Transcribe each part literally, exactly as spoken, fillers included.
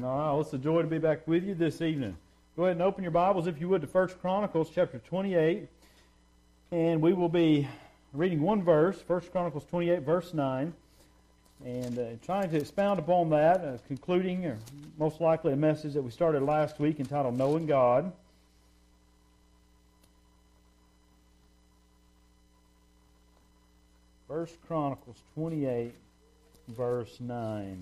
All right, well, it's a joy to be back with you this evening. Go ahead and open your Bibles, if you would, to First Chronicles chapter twenty-eight. And we will be reading one verse, First Chronicles twenty-eight, verse nine. And uh, trying to expound upon that, uh, concluding, or most likely, a message that we started last week entitled Knowing God. First Chronicles twenty-eight, verse nine.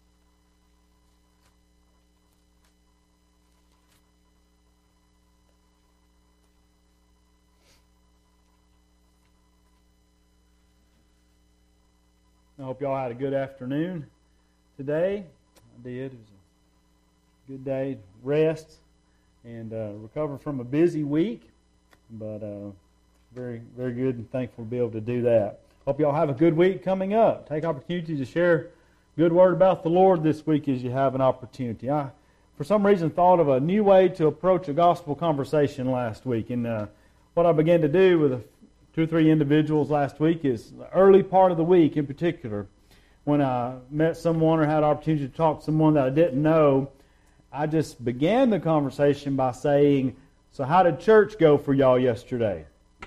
I hope y'all had a good afternoon today. I did. It was a good day to rest and uh, recover from a busy week, but uh, very, very good and thankful to be able to do that. Hope y'all have a good week coming up. Take opportunity to share good word about the Lord this week as you have an opportunity. I, for some reason, thought of a new way to approach a gospel conversation last week, and uh, what I began to do with a two or three individuals last week is the early part of the week in particular, when I met someone or had an opportunity to talk to someone that I didn't know, I just began the conversation by saying, "So how did church go for y'all yesterday?"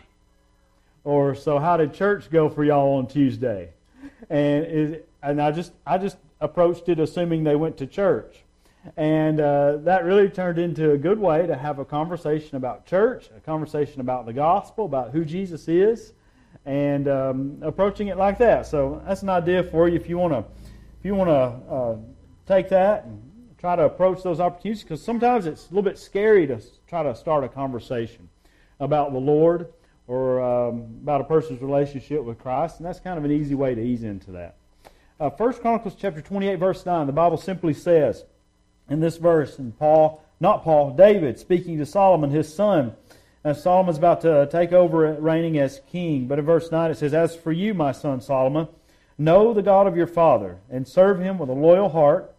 Or, "So how did church go for y'all on Tuesday?" And it, and I just I just approached it assuming they went to church. And uh, that really turned into a good way to have a conversation about church, a conversation about the gospel, about who Jesus is, and um, approaching it like that. So that's an idea for you if you want to, if you want to uh, take that and try to approach those opportunities, because sometimes it's a little bit scary to try to start a conversation about the Lord or um, about a person's relationship with Christ, and that's kind of an easy way to ease into that. Uh, First Chronicles chapter twenty-eight, verse nine, the Bible simply says, in this verse, and Paul, not Paul, David, speaking to Solomon, his son, as Solomon's about to take over reigning as king. But in verse nine it says, "As for you, my son Solomon, know the God of your father, and serve Him with a loyal heart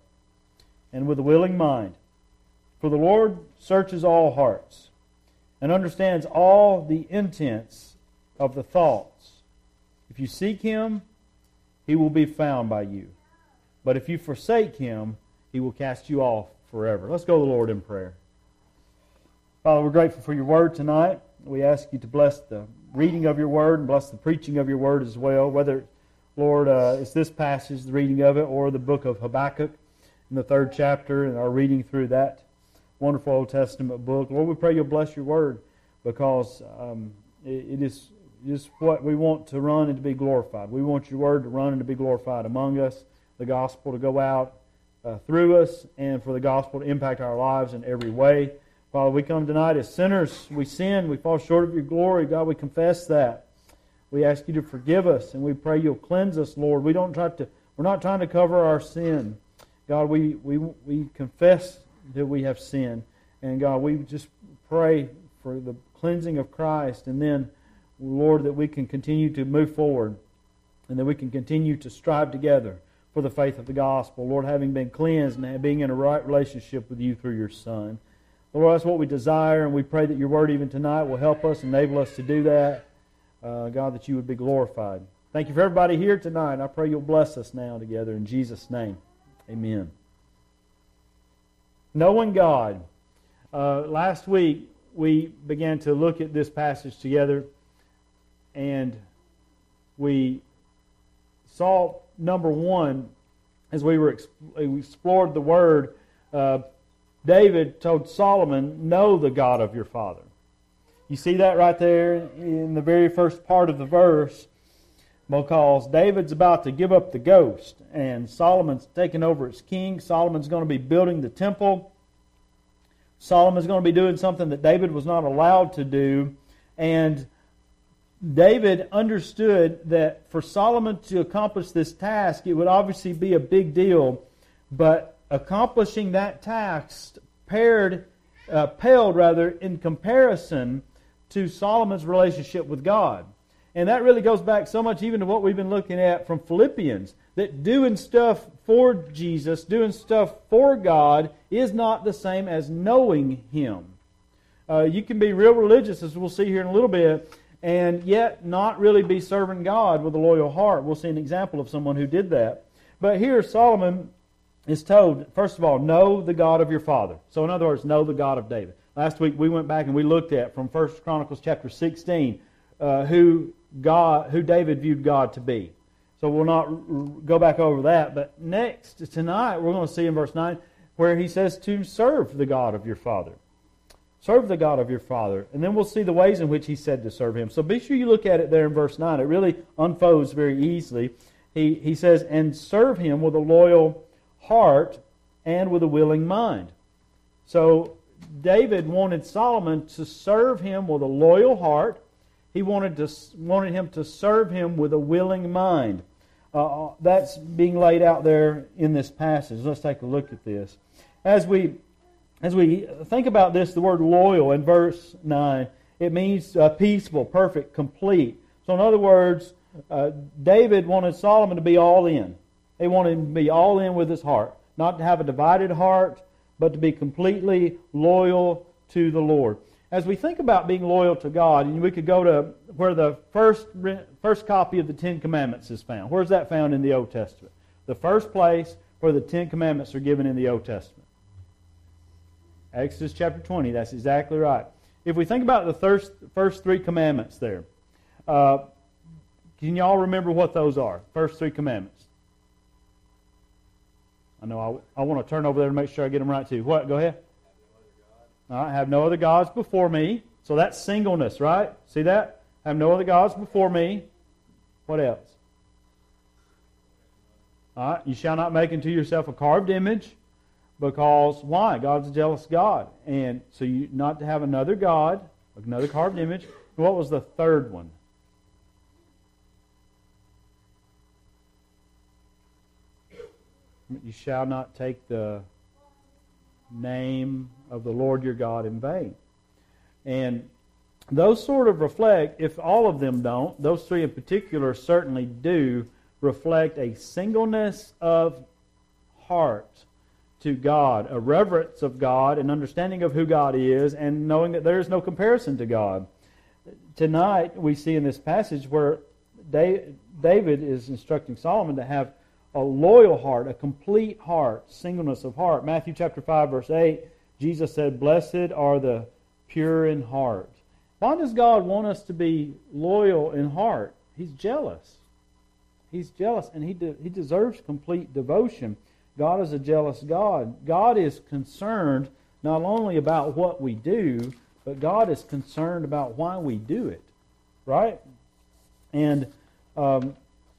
and with a willing mind. For the Lord searches all hearts, and understands all the intents of the thoughts. If you seek Him, He will be found by you. But if you forsake Him, He will cast you off forever." Let's go to the Lord in prayer. Father, we're grateful for your word tonight. We ask you to bless the reading of your word and bless the preaching of your word as well, whether, Lord, uh, it's this passage, the reading of it, or the book of Habakkuk in the third chapter and our reading through that wonderful Old Testament book. Lord, we pray you'll bless your word, because um, it, it is just what we want to run and to be glorified. We want your word to run and to be glorified among us, the gospel to go out Uh, through us, and for the gospel to impact our lives in every way. Father, we come tonight as sinners. We sin. We fall short of your glory. God, we confess that. We ask you to forgive us, and we pray you'll cleanse us, Lord. We don't try to. We're not trying to cover our sin. God, we we we confess that we have sinned, and God, we just pray for the cleansing of Christ, and then, Lord, that we can continue to move forward, and that we can continue to strive together for the faith of the gospel, Lord, having been cleansed and being in a right relationship with you through your Son. Lord, that's what we desire, and we pray that your word even tonight will help us, enable us to do that. Uh, God, that you would be glorified. Thank you for everybody here tonight, and I pray you'll bless us now together in Jesus' name. Amen. Knowing God. Uh, last week, we began to look at this passage together, and we saw, number one, as we were we explored the Word, uh, David told Solomon, "Know the God of your father." You see that right there in the very first part of the verse, because David's about to give up the ghost, and Solomon's taking over as king. Solomon's going to be building the temple. Solomon's going to be doing something that David was not allowed to do, and David understood that for Solomon to accomplish this task, it would obviously be a big deal, but accomplishing that task paired, uh, paled rather in comparison to Solomon's relationship with God. And that really goes back so much even to what we've been looking at from Philippians, that doing stuff for Jesus, doing stuff for God, is not the same as knowing Him. Uh, you can be real religious, as we'll see here in a little bit, and yet not really be serving God with a loyal heart. We'll see an example of someone who did that. But here Solomon is told, first of all, know the God of your father. So in other words, know the God of David. Last week we went back and we looked at from First Chronicles chapter sixteen uh, who God, who David viewed God to be. So we'll not go back over that. But next, tonight, we're going to see in verse nine where he says to serve the God of your father. Serve the God of your father. And then we'll see the ways in which he said to serve him. So be sure you look at it there in verse nine. It really unfolds very easily. He, he says, and serve him with a loyal heart and with a willing mind. So David wanted Solomon to serve him with a loyal heart. He wanted to wanted him to serve him with a willing mind. Uh, that's being laid out there in this passage. Let's take a look at this. As we as we think about this, the word loyal in verse nine, it means uh, peaceful, perfect, complete. So in other words, uh, David wanted Solomon to be all in. He wanted him to be all in with his heart. Not to have a divided heart, but to be completely loyal to the Lord. As we think about being loyal to God, and we could go to where the first first copy of the Ten Commandments is found. Where's that found in the Old Testament? The first place where the Ten Commandments are given in the Old Testament. Exodus chapter twenty, that's exactly right. If we think about the first, first three commandments there, uh, can you all remember what those are? First three commandments. I know I, I want to turn over there to make sure I get them right too. What? Go ahead. All right, have no other gods before me. So that's singleness, right? See that? Have no other gods before me. What else? All right, you shall not make unto yourself a carved image, because why? God's a jealous God. And so you not to have another god, another carved image. What was the third one? You shall not take the name of the Lord your God in vain. And those sort of reflect, if all of them don't, those three in particular certainly do reflect a singleness of heart to God, a reverence of God, an understanding of who God is, and knowing that there is no comparison to God. Tonight we see in this passage where David is instructing Solomon to have a loyal heart, a complete heart, singleness of heart. Matthew chapter five, verse eight, Jesus said, blessed are the pure in heart. Why does God want us to be loyal in heart? He's jealous. He's jealous, and he, de- he deserves complete devotion. God is a jealous God. God is concerned not only about what we do, but God is concerned about why we do it. Right? And um,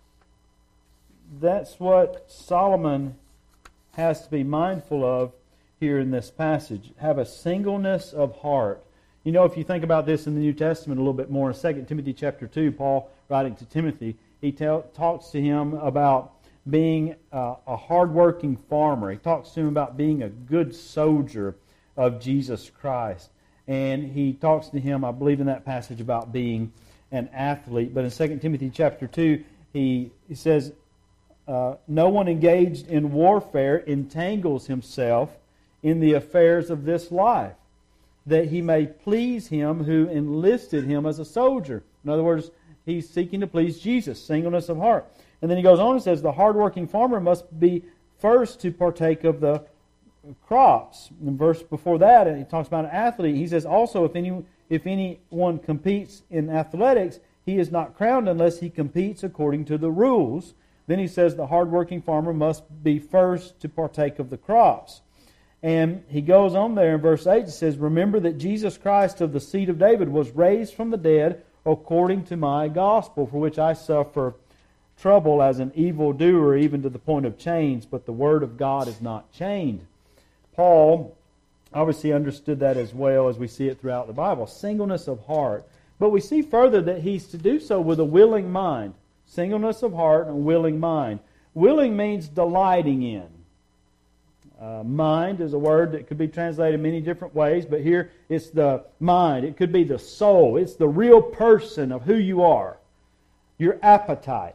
that's what Solomon has to be mindful of here in this passage. Have a singleness of heart. You know, if you think about this in the New Testament a little bit more, in Second Timothy chapter two, Paul writing to Timothy, he tell, talks to him about being uh, a hard-working farmer. He talks to him about being a good soldier of Jesus Christ. And he talks to him, I believe in that passage, about being an athlete. But in Second Timothy chapter two, he, he says, Uh, no one engaged in warfare entangles himself in the affairs of this life, that he may please him who enlisted him as a soldier. In other words, he's seeking to please Jesus, singleness of heart. And then he goes on and says, the hard-working farmer must be first to partake of the crops. In verse before that, he talks about an athlete. He says, also, if any if anyone competes in athletics, he is not crowned unless he competes according to the rules. Then he says the hard-working farmer must be first to partake of the crops. And he goes on there in verse eight, it says, remember that Jesus Christ of the seed of David was raised from the dead according to my gospel, for which I suffer trouble as an evildoer, even to the point of chains, but the word of God is not chained. Paul obviously understood that as well as we see it throughout the Bible. Singleness of heart. But we see further that he's to do so with a willing mind. Singleness of heart and willing mind. Willing means delighting in. Uh, mind is a word that could be translated many different ways, but here it's the mind. It could be the soul. It's the real person of who you are. Your appetite.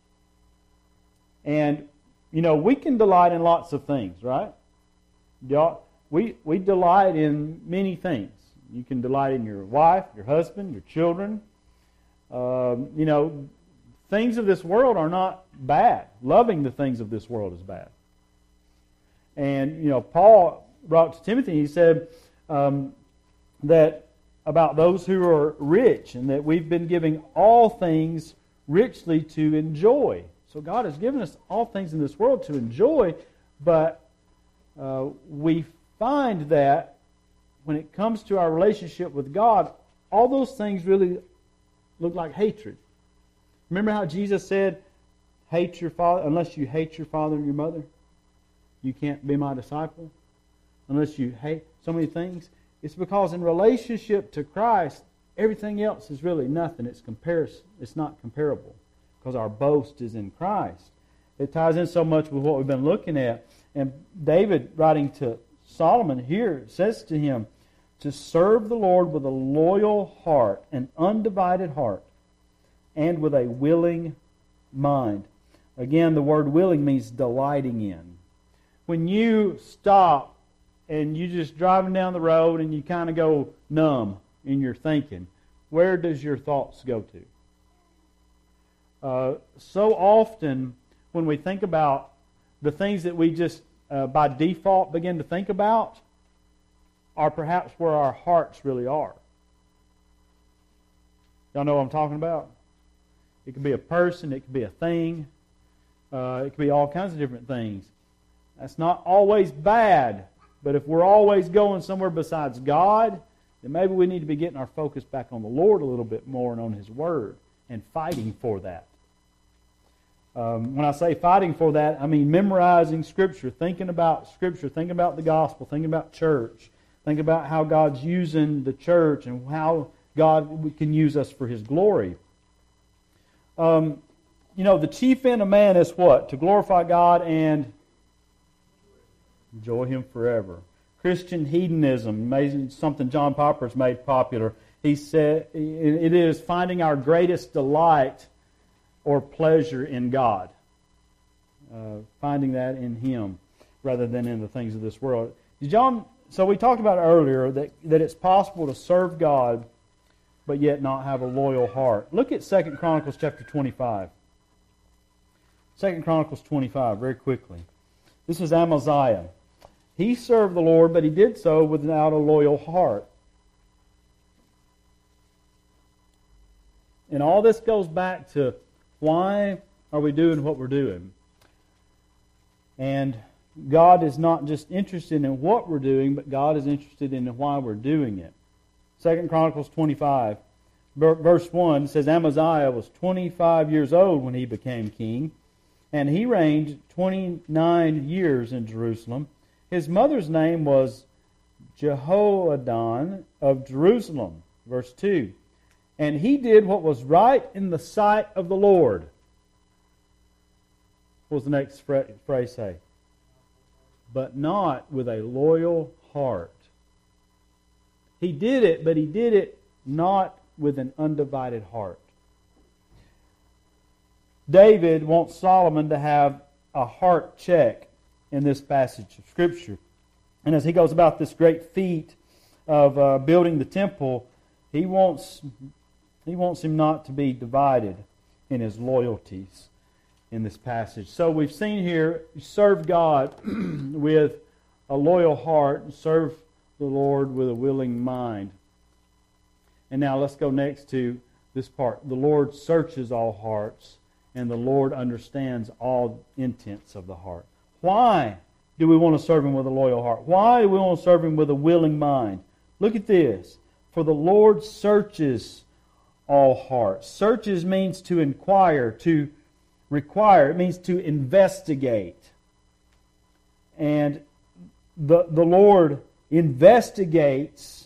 And, you know, we can delight in lots of things, right? We, we delight in many things. You can delight in your wife, your husband, your children. Um, you know, things of this world are not bad. Loving the things of this world is bad. And, you know, Paul wrote to Timothy, he said um, that about those who are rich, and that we've been giving all things richly to enjoy. So God has given us all things in this world to enjoy, but uh, we find that when it comes to our relationship with God, all those things really look like hatred. Remember how Jesus said, hate your father, unless you hate your father and your mother, you can't be my disciple. Unless you hate so many things. It's because in relationship to Christ, everything else is really nothing. It's comparison. It's not comparable. Because our boast is in Christ. It ties in so much with what we've been looking at. And David, writing to Solomon here, says to him, to serve the Lord with a loyal heart, an undivided heart, and with a willing mind. Again, the word willing means delighting in. When you stop and you're just driving down the road and you kind of go numb in your thinking, where does your thoughts go to? Uh, so often when we think about the things that we just uh, by default begin to think about are perhaps where our hearts really are. Y'all know what I'm talking about? It could be a person, it could be a thing, uh, it could be all kinds of different things. That's not always bad, but if we're always going somewhere besides God, then maybe we need to be getting our focus back on the Lord a little bit more and on His Word and fighting for that. Um, when I say fighting for that, I mean memorizing Scripture, thinking about Scripture, thinking about the gospel, thinking about church, thinking about how God's using the church and how God can use us for His glory. Um, you know, the chief end of man is what? To glorify God and enjoy Him forever. Christian hedonism, something John Piper's made popular. He said it is finding our greatest delight or pleasure in God. Uh, finding that in Him rather than in the things of this world. Did y'all, so we talked about earlier that, that it's possible to serve God but yet not have a loyal heart. Look at Second Chronicles chapter twenty-five. Second Chronicles twenty-five, very quickly. This is Amaziah. He served the Lord, but he did so without a loyal heart. And all this goes back to why are we doing what we're doing? And God is not just interested in what we're doing, but God is interested in why we're doing it. Second Chronicles twenty-five, verse one says, Amaziah was twenty-five years old when he became king, and he reigned twenty-nine years in Jerusalem. His mother's name was Jehoaddan of Jerusalem. Verse two. And he did what was right in the sight of the Lord. What does the next phrase say? But not with a loyal heart. He did it, but he did it not with an undivided heart. David wants Solomon to have a heart check in this passage of Scripture. And as he goes about this great feat of uh, building the temple, he wants he wants him not to be divided in his loyalties in this passage. So we've seen here, serve God with a loyal heart, and serve the Lord with a willing mind. And now let's go next to this part. The Lord searches all hearts, and the Lord understands all intents of the heart. Why do we want to serve Him with a loyal heart? Why do we want to serve Him with a willing mind? Look at this. For the Lord searches all hearts. Searches means to inquire, to require. It means to investigate. And the, the Lord investigates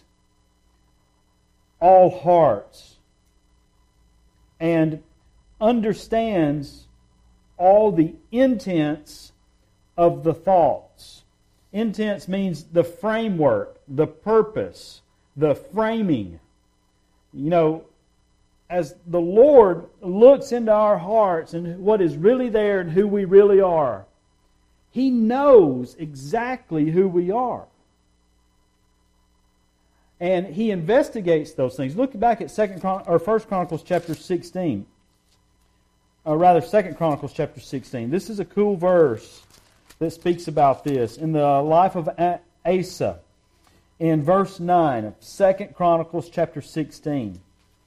all hearts and understands all the intents of the thoughts. Intents means the framework, the purpose, the framing. You know, as the Lord looks into our hearts and what is really there and who we really are, He knows exactly who we are. And He investigates those things. Look back at Second Chron- or First Chronicles chapter sixteen. Or rather, Second Chronicles chapter sixteen. This is a cool verse that speaks about this in the life of Asa in verse nine of Second Chronicles chapter sixteen.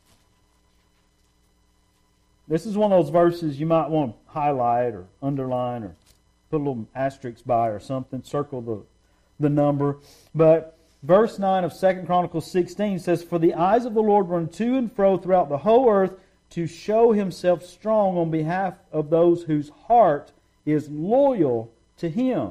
This is one of those verses you might want to highlight or underline or put a little asterisk by or something, circle the, the number. But verse nine of Second Chronicles sixteen says, "For the eyes of the Lord run to and fro throughout the whole earth to show Himself strong on behalf of those whose heart is loyal to Him."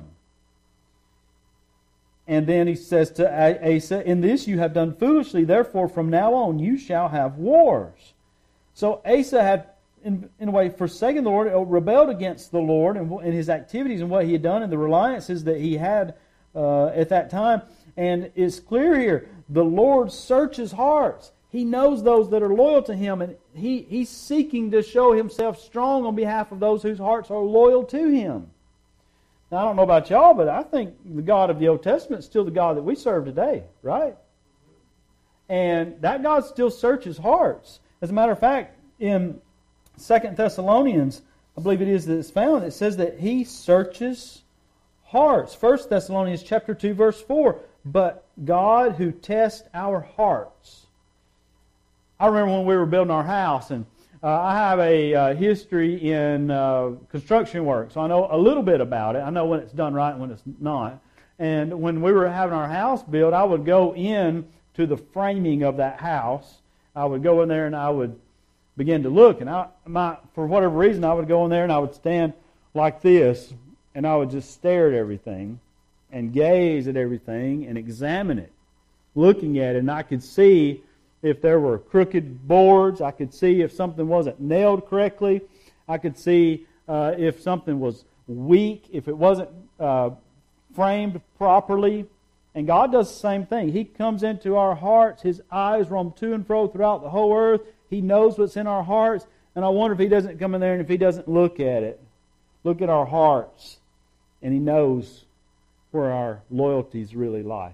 And then he says to Asa, "In this you have done foolishly, therefore from now on you shall have wars." So Asa had, in, in a way, forsaken the Lord, rebelled against the Lord and, and His activities and what He had done and the reliances that he had uh, at that time. And it's clear here, the Lord searches hearts. He knows those that are loyal to Him, and he, He's seeking to show Himself strong on behalf of those whose hearts are loyal to Him. Now, I don't know about y'all, but I think the God of the Old Testament is still the God that we serve today, right? And that God still searches hearts. As a matter of fact, in Second Thessalonians, I believe it is that it's found, it says that He searches hearts. First Thessalonians chapter two, verse four, "But God who tests our hearts." I remember when we were building our house, and uh, I have a uh, history in uh, construction work, so I know a little bit about it. I know when it's done right and when it's not. And when we were having our house built, I would go in to the framing of that house. I would go in there and I would begin to look, and I, my, for whatever reason, I would go in there and I would stand like this, and I would just stare at everything and gaze at everything and examine it, looking at it, and I could see if there were crooked boards. I could see if something wasn't nailed correctly. I could see uh, if something was weak, if it wasn't uh, framed properly. And God does the same thing. He comes into our hearts. His eyes roam to and fro throughout the whole earth. He knows what's in our hearts. And I wonder if He doesn't come in there and if He doesn't look at it. Look at our hearts. And He knows where our loyalties really lie.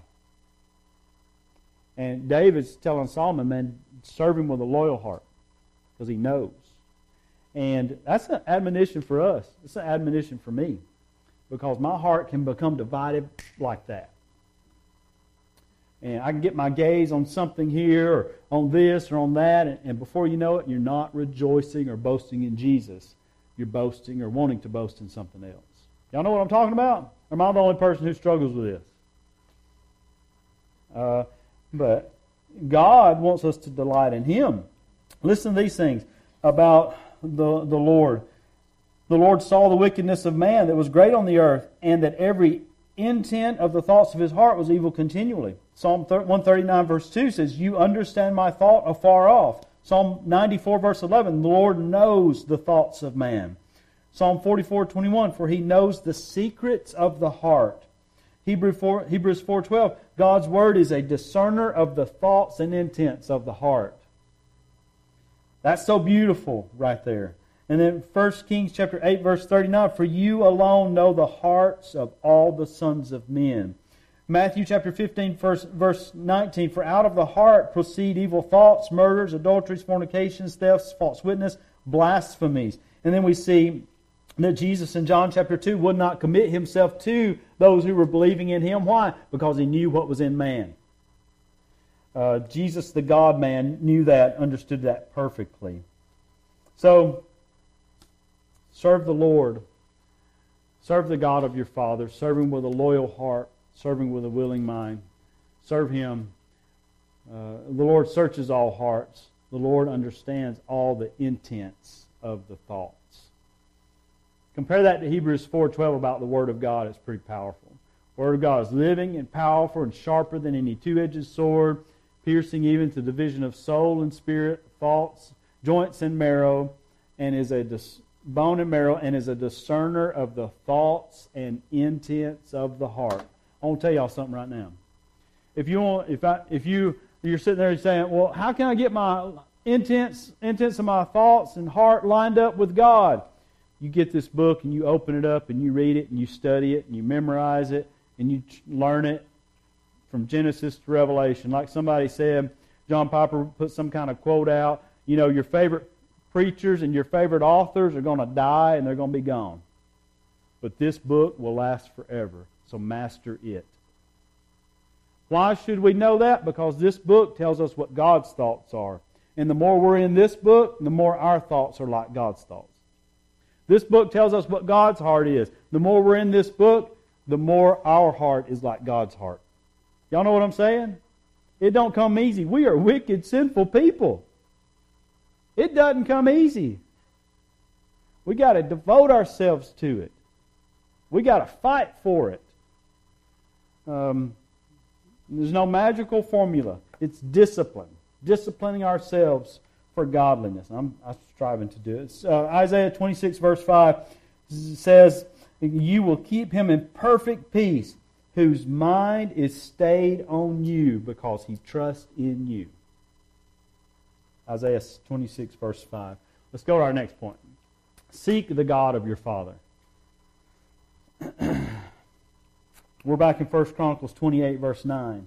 And David's telling Solomon, man, serve Him with a loyal heart, because he knows. And that's an admonition for us. It's an admonition for me, because my heart can become divided like that. And I can get my gaze on something here, or on this, or on that, and, and before you know it, you're not rejoicing or boasting in Jesus. You're boasting or wanting to boast in something else. Y'all know what I'm talking about? Or am I the only person who struggles with this? Uh... But God wants us to delight in Him. Listen to these things about the, the Lord. "The Lord saw the wickedness of man that was great on the earth, and that every intent of the thoughts of his heart was evil continually." Psalm one thirty-nine verse two says, "You understand my thought afar off." Psalm ninety-four verse eleven, "The Lord knows the thoughts of man." Psalm forty-four twenty-one, "For He knows the secrets of the heart." Hebrews four twelve, God's Word is a discerner of the thoughts and intents of the heart. That's so beautiful right there. And then First Kings chapter eight verse thirty-nine, "For you alone know the hearts of all the sons of men." Matthew chapter fifteen verse, verse nineteen, "For out of the heart proceed evil thoughts, murders, adulteries, fornications, thefts, false witness, blasphemies." And then we see that Jesus in John chapter two would not commit Himself to those who were believing in Him. Why? Because He knew what was in man. Uh, Jesus, the God-man, knew that, understood that perfectly. So, serve the Lord. Serve the God of your father. Serve Him with a loyal heart. Serve Him with a willing mind. Serve Him. Uh, the Lord searches all hearts. The Lord understands all the intents of the thoughts. Compare that to Hebrews four twelve about the Word of God. It's pretty powerful. The Word of God is living and powerful and sharper than any two-edged sword, piercing even to the division of soul and spirit, thoughts, joints and marrow, and is a dis- bone and marrow, and is a discerner of the thoughts and intents of the heart. I want to tell y'all something right now. If you want, if I, if you you're sitting there saying, "Well, how can I get my intents, intents of my thoughts and heart lined up with God?" You get this book and you open it up and you read it and you study it and you memorize it and you learn it from Genesis to Revelation. Like somebody said, John Piper put some kind of quote out, you know, your favorite preachers and your favorite authors are going to die and they're going to be gone. but this book will last forever. So master it. Why should we know that? Because this book tells us what God's thoughts are. And the more we're in this book, the more our thoughts are like God's thoughts. This book tells us what God's heart is. The more we're in this book, the more our heart is like God's heart. Y'all know what I'm saying? It don't come easy. We are wicked, sinful people. It doesn't come easy. We got to devote ourselves to it. We got to fight for it. Um, there's no magical formula. It's discipline. Disciplining ourselves for godliness. I'm, I'm striving to do it. Uh, Isaiah twenty-six verse five says, "You will keep him in perfect peace, whose mind is stayed on you because he trusts in you." Isaiah twenty-six verse five. Let's go to our next point. Seek the God of your father. We're back in First Chronicles twenty-eight verse nine.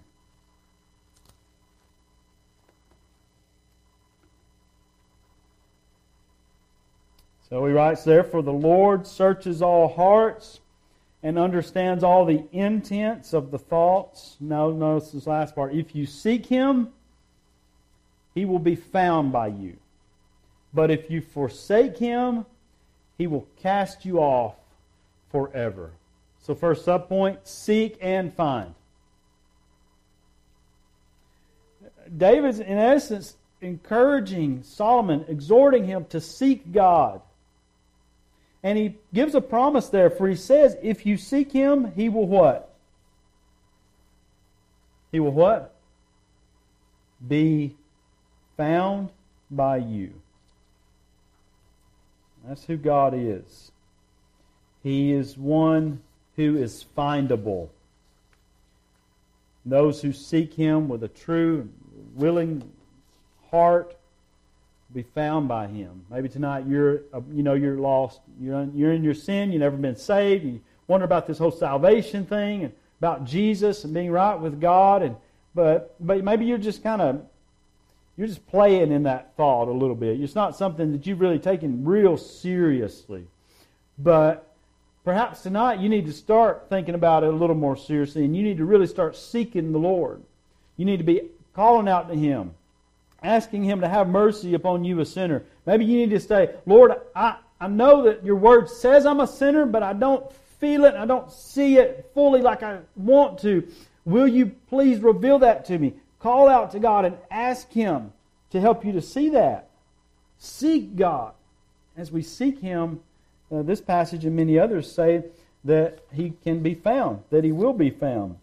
So he writes there, "For the Lord searches all hearts and understands all the intents of the thoughts." Now notice this last part. "If you seek him, he will be found by you. But if you forsake him, he will cast you off forever." So first subpoint, seek and find. David's in essence encouraging Solomon, exhorting him to seek God. And he gives a promise there, for he says, if you seek him, he will what? He will what? Be found by you. That's who God is. He is one who is findable. Those who seek him with a true, willing heart be found by him. Maybe tonight you're, you know, you're lost. You're, you're in your sin. You've never been saved. You wonder about this whole salvation thing and about Jesus and being right with God. And but but maybe you're just kind of you're just playing in that thought a little bit. It's not something that you've really taken real seriously. But perhaps tonight you need to start thinking about it a little more seriously, and you need to really start seeking the Lord. You need to be calling out to him, asking him to have mercy upon you, a sinner. Maybe you need to say, Lord, I, I know that your word says I'm a sinner, but I don't feel it. I don't see it fully like I want to. Will you please reveal that to me? Call out to God and ask him to help you to see that. Seek God. As we seek him, uh, this passage and many others say that he can be found, that he will be found.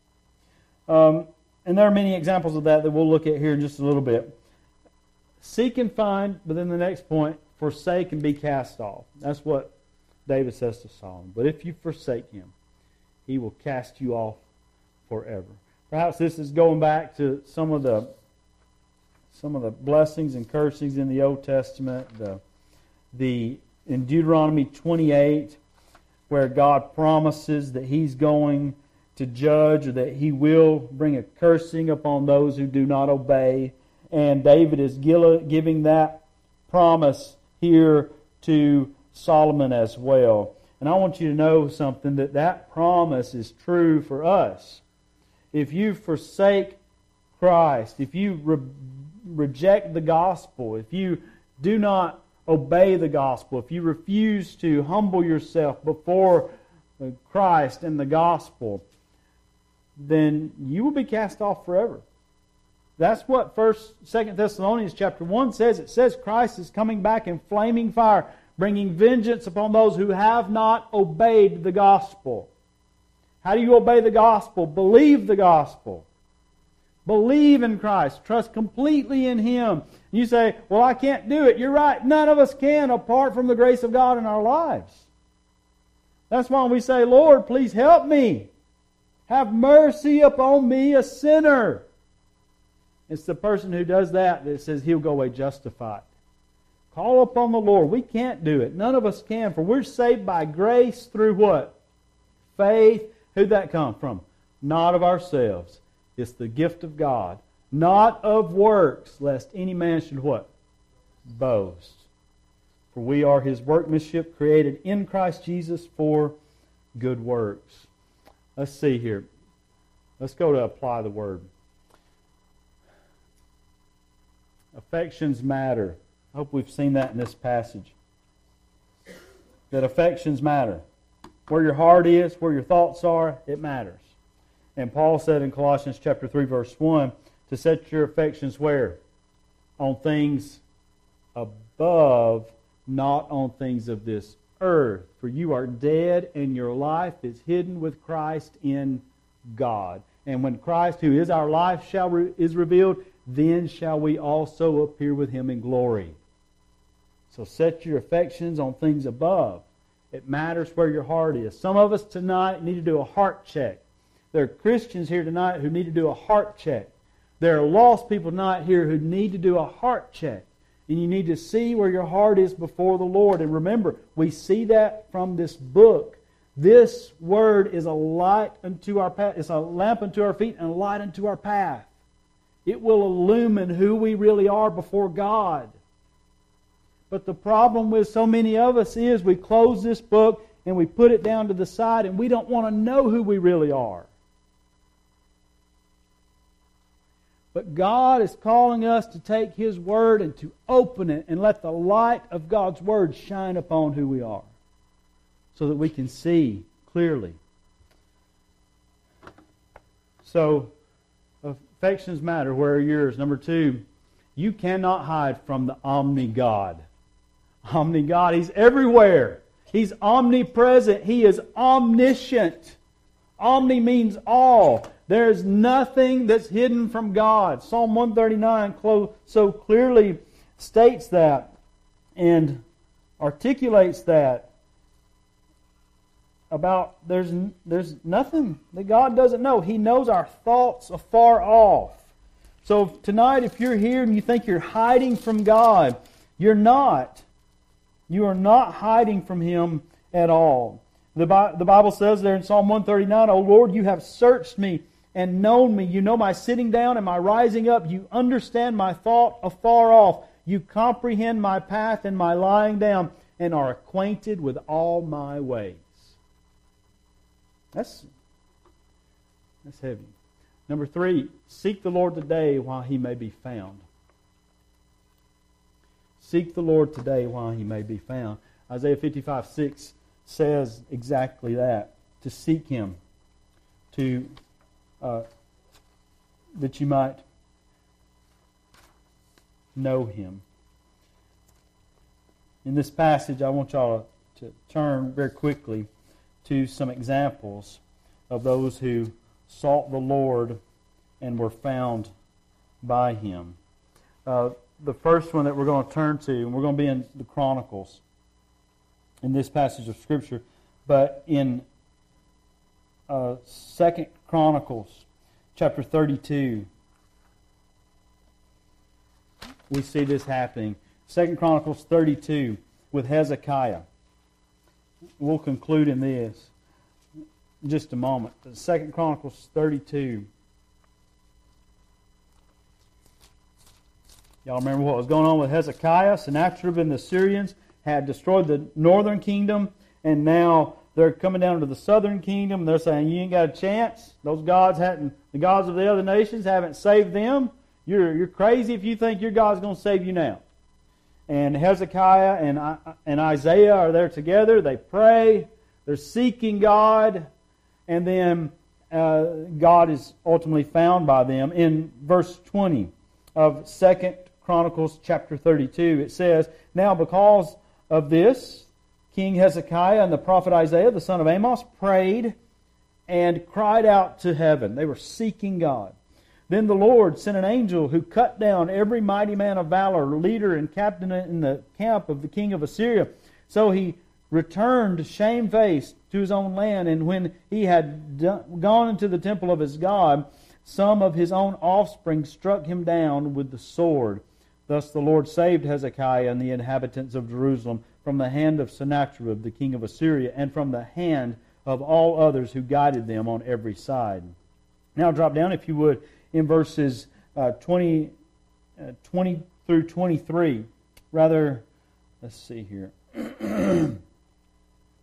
Um, And there are many examples of that that we'll look at here in just a little bit. Seek and find, but then the next point, forsake and be cast off. That's what David says to Solomon. But if you forsake him, he will cast you off forever. Perhaps this is going back to some of the some of the blessings and cursings in the Old Testament. The the in Deuteronomy twenty-eight, where God promises that he's going to judge, or that he will bring a cursing upon those who do not obey. And David is giving that promise here to Solomon as well. And I want you to know something, that that promise is true for us. If you forsake Christ, if you re- reject the gospel, if you do not obey the gospel, if you refuse to humble yourself before Christ and the gospel, then you will be cast off forever. That's what First, Second Thessalonians chapter one says. It says Christ is coming back in flaming fire, bringing vengeance upon those who have not obeyed the gospel. How do you obey the gospel? Believe the gospel. Believe in Christ. Trust completely in him. You say, well, I can't do it. You're right. None of us can apart from the grace of God in our lives. That's why we say, Lord, please help me. Have mercy upon me, a sinner. It's the person who does that that says he'll go away justified. Call upon the Lord. We can't do it. None of us can, for we're saved by grace through what? Faith. Who'd that come from? Not of ourselves. It's the gift of God. Not of works, lest any man should what? Boast. For we are his workmanship, created in Christ Jesus for good works. Let's see here. Let's go to apply the word. Affections matter. I hope we've seen that in this passage. That affections matter. Where your heart is, where your thoughts are, it matters. And Paul said in Colossians chapter three, verse one, to set your affections where? On things above, not on things of this earth. For you are dead, and your life is hidden with Christ in God. And when Christ, who is our life, shall re- is revealed, then shall we also appear with Him in glory. So set your affections on things above. It matters where your heart is. Some of us tonight need to do a heart check. There are Christians here tonight who need to do a heart check. There are lost people tonight here who need to do a heart check. And you need to see where your heart is before the Lord. And remember, we see that from this book. This word is a light unto our path. It's a lamp unto our feet and a light unto our path. It will illumine who we really are before God. But the problem with so many of us is we close this book and we put it down to the side and we don't want to know who we really are. But God is calling us to take His Word and to open it and let the light of God's Word shine upon who we are so that we can see clearly. So, affections matter. Where are yours? Number two, you cannot hide from the omni-God. Omni-God, He's everywhere. He's omnipresent. He is omniscient. Omni means all. There's nothing that's hidden from God. Psalm one thirty-nine so clearly states that and articulates that about there's there's nothing that God doesn't know. He knows our thoughts afar off. So tonight, if you're here and you think you're hiding from God, you're not. You are not hiding from Him at all. The Bible says there in Psalm one thirty-nine, O Lord, you have searched me and known me. You know my sitting down and my rising up. You understand my thought afar off. You comprehend my path and my lying down and are acquainted with all my ways. That's, that's heavy. Number three, seek the Lord today while He may be found. Seek the Lord today while He may be found. Isaiah fifty-five six says exactly that. To seek Him. To uh, that you might know Him. In this passage, I want y'all to turn very quickly to some examples of those who sought the Lord and were found by Him. Uh, the first one that we're going to turn to, and we're going to be in the Chronicles, in this passage of Scripture, but in uh, Second Chronicles, chapter thirty-two, we see this happening. Second Chronicles thirty-two with Hezekiah. We'll conclude in this in just a moment. Second Chronicles thirty-two. Y'all remember what was going on with Hezekiah? Sennacherib and the Syrians had destroyed the northern kingdom, and now they're coming down to the southern kingdom, and they're saying, you ain't got a chance. Those gods hadn't, the gods of the other nations haven't saved them. You're, you're crazy if you think your God's going to save you now. And Hezekiah and, and Isaiah are there together. They pray. They're seeking God. And then uh, God is ultimately found by them. In verse twenty of Second Chronicles chapter thirty-two, it says, Now because of this, King Hezekiah and the prophet Isaiah, the son of Amos, prayed and cried out to heaven. They were seeking God. Then the Lord sent an angel who cut down every mighty man of valor, leader and captain in the camp of the king of Assyria. So he returned shamefaced to his own land, and when he had done, gone into the temple of his God, some of his own offspring struck him down with the sword. Thus the Lord saved Hezekiah and the inhabitants of Jerusalem from the hand of Sennacherib, the king of Assyria, and from the hand of all others who guided them on every side. Now drop down, if you would, in verses uh, twenty, uh, twenty through twenty-three. Rather, let's see here.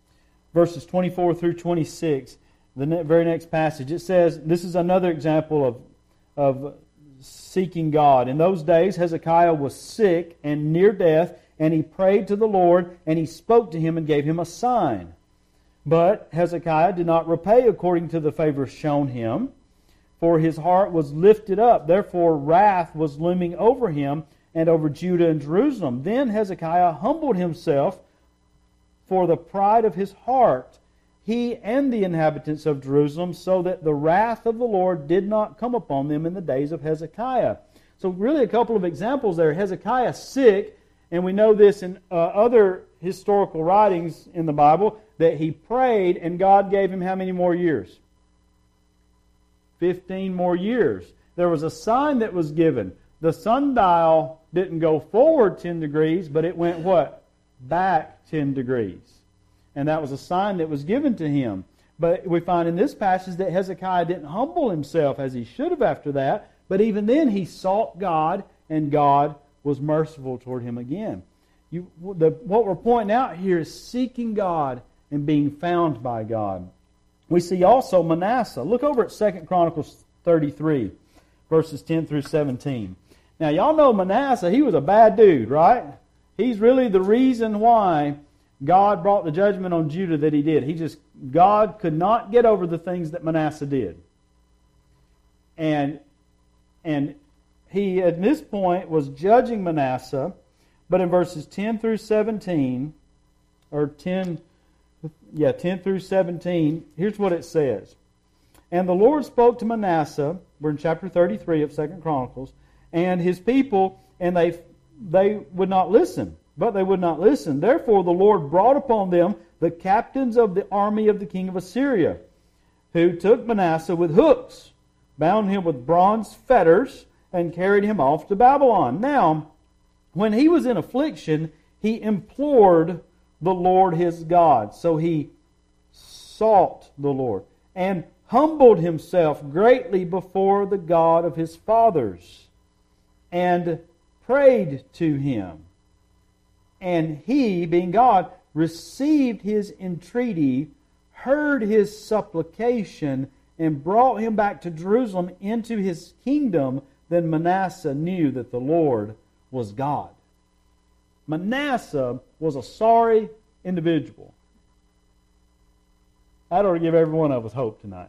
verses twenty-four through twenty-six, the ne- very next passage. It says, this is another example of, of seeking God. In those days, Hezekiah was sick and near death, and he prayed to the Lord, and he spoke to him and gave him a sign. But Hezekiah did not repay according to the favor shown him, for his heart was lifted up. Therefore wrath was looming over him and over Judah and Jerusalem. Then Hezekiah humbled himself for the pride of his heart, he and the inhabitants of Jerusalem, so that the wrath of the Lord did not come upon them in the days of Hezekiah. So really a couple of examples there. Hezekiah sick, and we know this in uh, other historical writings in the Bible, that he prayed and God gave him how many more years? Fifteen more years. There was a sign that was given. The sundial didn't go forward ten degrees, but it went what? Back ten degrees. And that was a sign that was given to him. But we find in this passage that Hezekiah didn't humble himself as he should have after that, but even then he sought God, and God was merciful toward him again. You, the, what we're pointing out here is seeking God and being found by God. We see also Manasseh. Look over at Second Chronicles thirty-three, verses ten through seventeen. Now, y'all know Manasseh, he was a bad dude, right? He's really the reason why God brought the judgment on Judah that he did. He just, God could not get over the things that Manasseh did. And, and he, at this point, was judging Manasseh, but in verses ten through seventeen, or ten, yeah, ten through seventeen, here's what it says. And the Lord spoke to Manasseh, we're in chapter thirty-three of Second Chronicles, and his people, and they they would not listen. But they would not listen. Therefore the Lord brought upon them the captains of the army of the king of Assyria, who took Manasseh with hooks, bound him with bronze fetters, and carried him off to Babylon. Now, when he was in affliction, he implored the Lord his God. So he sought the Lord, and humbled himself greatly before the God of his fathers, and prayed to him. And he, being God, received his entreaty, heard his supplication, and brought him back to Jerusalem into his kingdom. Then Manasseh knew that the Lord was God. Manasseh was a sorry individual. That ought to give every one of us hope tonight.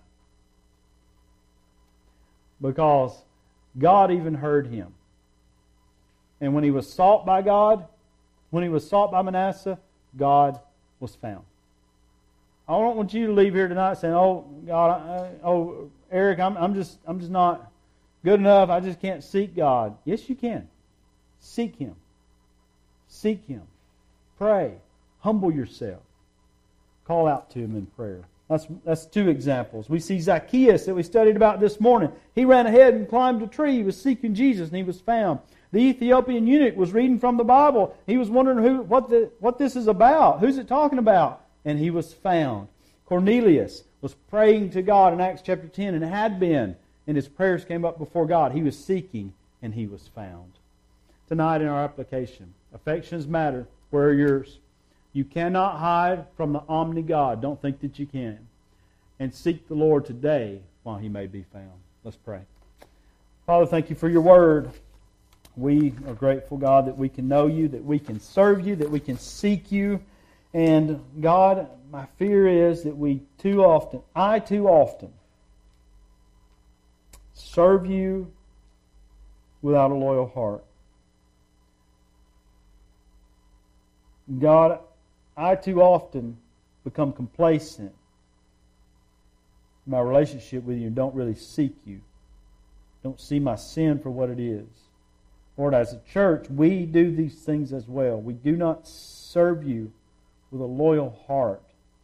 Because God even heard him. And when he was sought by God, when he was sought by Manasseh, God was found. I don't want you to leave here tonight saying, "Oh God, I, oh Eric, I'm, I'm just, I'm just not good enough. I just can't seek God." Yes, you can. Seek Him. Seek Him. Pray. Humble yourself. Call out to Him in prayer. That's that's two examples. We see Zacchaeus that we studied about this morning. He ran ahead and climbed a tree. He was seeking Jesus, and he was found. The Ethiopian eunuch was reading from the Bible. He was wondering who, what, the, what this is about. Who's it talking about? And he was found. Cornelius was praying to God in Acts chapter ten, and had been. And his prayers came up before God. He was seeking, and he was found. Tonight in our application, affections matter. Where are yours? You cannot hide from the omni God. Don't think that you can. And seek the Lord today while He may be found. Let's pray. Father, thank You for Your word. We are grateful, God, that we can know You, that we can serve You, that we can seek You. And God, my fear is that we too often, I too often, serve You without a loyal heart. God, I too often become complacent in my relationship with You and don't really seek You. Don't see my sin for what it is. Lord, as a church, we do these things as well. We do not serve You with a loyal heart.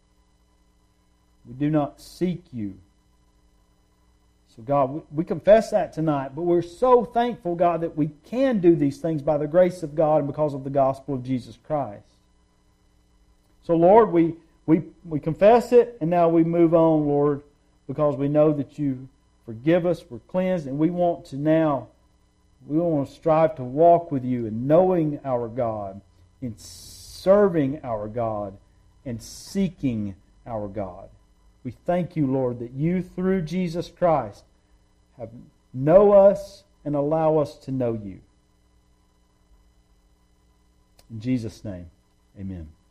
We do not seek You. So God, we, we confess that tonight, but we're so thankful, God, that we can do these things by the grace of God and because of the gospel of Jesus Christ. So Lord, we, we, we confess it, and now we move on, Lord, because we know that You forgive us, we're cleansed, and we want to now, we want to strive to walk with You in knowing our God, in serving our God, and seeking our God. We thank you, Lord, that you, through Jesus Christ, have know us and allow us to know you. In Jesus' name, amen.